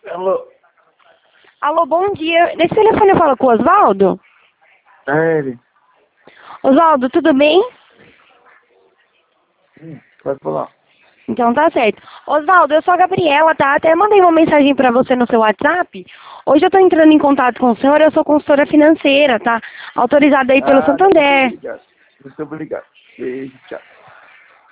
Alô? Alô, bom dia. Nesse telefone eu falo com o Oswaldo? É ele. Oswaldo, tudo bem? Pode falar. Então tá certo. Oswaldo, eu sou a Gabriela, tá? Até mandei uma mensagem pra você no seu WhatsApp. Hoje eu tô entrando em contato com o senhor, eu sou consultora financeira, tá? Autorizada aí pelo Muito Santander. obrigado. Muito obrigado. Beijo, tchau.